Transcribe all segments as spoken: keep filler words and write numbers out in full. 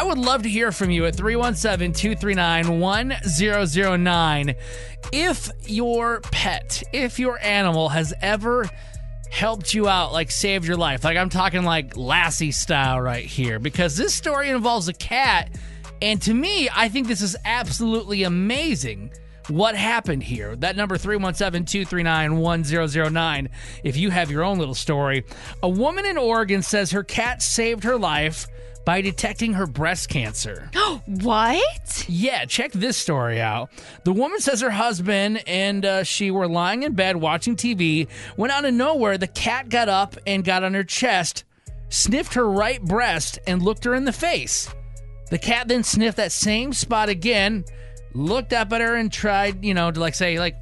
would love to hear from you at three one seven, two three nine, one zero zero nine. If your pet, if your animal has ever helped you out, like saved your life, like I'm talking like Lassie style right here, because this story involves a cat, and to me, I think this is absolutely amazing. What happened here? That number, three one seven, two three nine, one zero zero nine, if you have your own little story. A woman in Oregon says her cat saved her life by detecting her breast cancer. What? Yeah, check this story out. The woman says her husband and uh, she were lying in bed watching T V when out of nowhere, the cat got up and got on her chest, sniffed her right breast, and looked her in the face. The cat then sniffed that same spot again, looked up at her and tried, you know, to like say, like,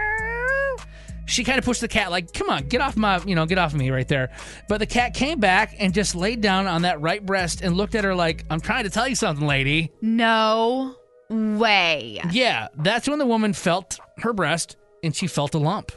meow. She kind of pushed the cat, like, come on, get off my, you know, get off of me right there. But the cat came back and just laid down on that right breast and looked at her like, I'm trying to tell you something, lady. No way. Yeah, that's when the woman felt her breast and she felt a lump.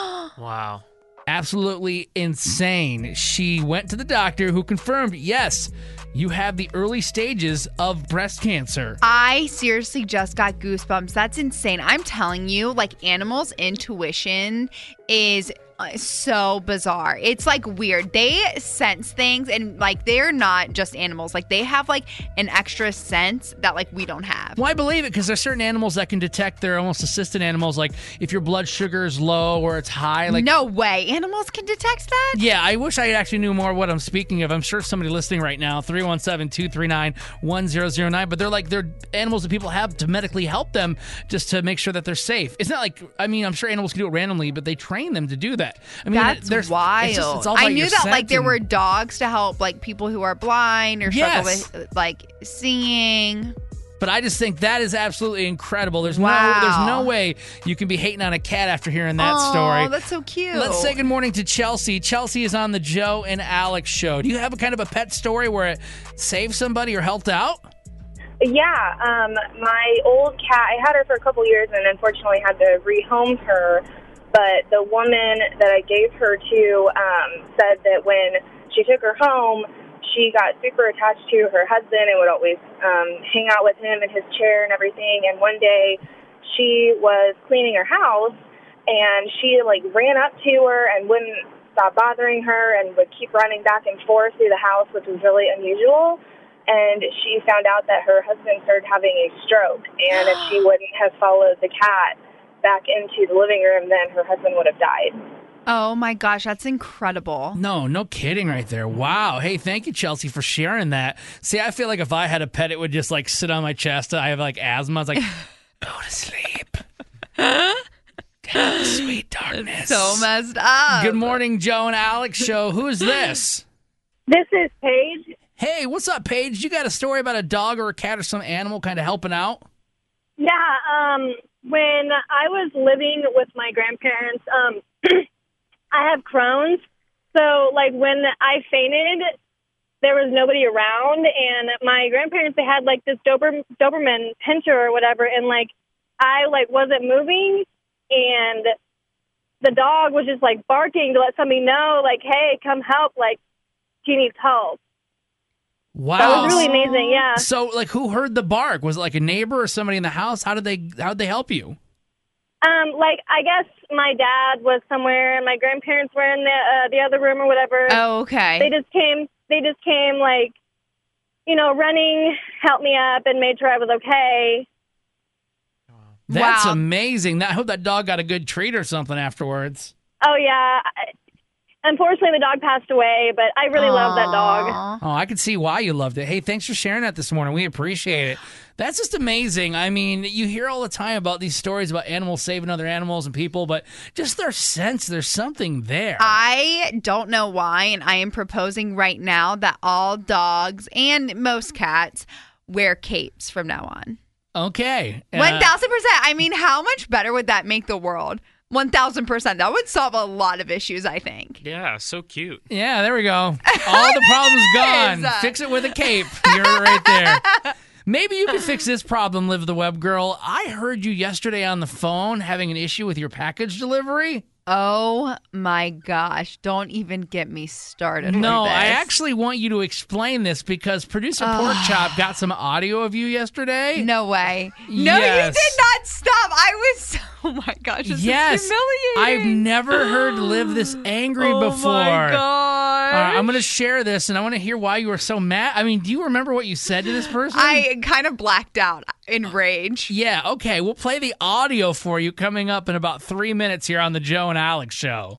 Wow. Absolutely insane. She went to the doctor who confirmed, yes, you have the early stages of breast cancer. I seriously just got goosebumps. That's insane. I'm telling you, like, animals' intuition is uh, so bizarre. It's like weird. They sense things, and like they're not just animals. Like they have like an extra sense that like we don't have. Well, I believe it because there's certain animals that can detect. They're almost assistant animals. Like if your blood sugar is low or it's high. Like no way, animals can detect that. Yeah, I wish I actually knew more what I'm speaking of. I'm sure somebody listening right now, three one seven, two three nine, one zero zero nine. But they're like they're animals that people have to medically help them just to make sure that they're safe. It's not like I mean I'm sure animals can do it randomly, but they train them to do that. I mean, that's there's, wild. It's just, it's all about I knew your that scent like there and- were dogs to help like people who are blind or struggle Yes. with like seeing. But I just think that is absolutely incredible. There's Wow. no there's no way you can be hating on a cat after hearing that Oh, story. that's so cute. Let's say good morning to Chelsea. Chelsea is on the Joe and Alex show. Do you have a kind of a pet story where it saved somebody or helped out? Yeah, um, my old cat, I had her for a couple years and unfortunately had to rehome her. But the woman that I gave her to um, said that when she took her home, she got super attached to her husband and would always um, hang out with him in his chair and everything. And one day she was cleaning her house and she like ran up to her and wouldn't stop bothering her and would keep running back and forth through the house, which was really unusual. And she found out that her husband started having a stroke. And if she wouldn't have followed the cat back into the living room, then her husband would have died. Oh my gosh, that's incredible. No, no kidding right there. Wow. Hey, thank you, Chelsea, for sharing that. See, I feel like if I had a pet, it would just like sit on my chest. I have like asthma. It's like, go to sleep. Go to sweet darkness. So messed up. Good morning, Joe and Alex show. Who is this? This is Paige. Hey, what's up, Paige? You got a story about a dog or a cat or some animal kind of helping out? Yeah, um, when I was living with my grandparents, um, I have Crohn's. So, like, when I fainted, there was nobody around, and my grandparents, they had, like, this Dober, Doberman Pinscher or whatever, and, like, I, like, wasn't moving, and the dog was just, like, barking to let somebody know, like, hey, come help, like, she needs help. Wow. That was really amazing, yeah. So, like, who heard the bark? Was it like a neighbor or somebody in the house? How did they how did they help you? Um, like, I guess my dad was somewhere and my grandparents were in the uh, the other room or whatever. Oh, okay. They just came, they just came, like, you know, running, helped me up and made sure I was okay. That's Wow. amazing. I hope that dog got a good treat or something afterwards. Oh, yeah. I- Unfortunately, the dog passed away, but I really love that dog. Aw. Oh, I can see why you loved it. Hey, thanks for sharing that this morning. We appreciate it. That's just amazing. I mean, you hear all the time about these stories about animals saving other animals and people, but just their sense, there's something there. I don't know why, and I am proposing right now that all dogs and most cats wear capes from now on. Okay. Uh, one thousand percent. I mean, how much better would that make the world? one thousand percent. That would solve a lot of issues, I think. Yeah, so cute. Yeah, there we go. All the problems gone. is. Fix it with a cape. You're right there. Maybe you can fix this problem, Live the Web Girl. I heard you yesterday on the phone having an issue with your package delivery. Oh my gosh. Don't even get me started. No, with this. I actually want you to explain this because producer Porkchop got some audio of you yesterday. No way. No, Yes. you did not stop. I was so, oh my gosh, this Yes. is humiliating. I've never heard Liv this angry oh before. my gosh. All right, I'm going to share this, and I want to hear why you were so mad. I mean, do you remember what you said to this person? I kind of blacked out in rage. Yeah, okay. We'll play the audio for you coming up in about three minutes here on the Joe and Alex Show.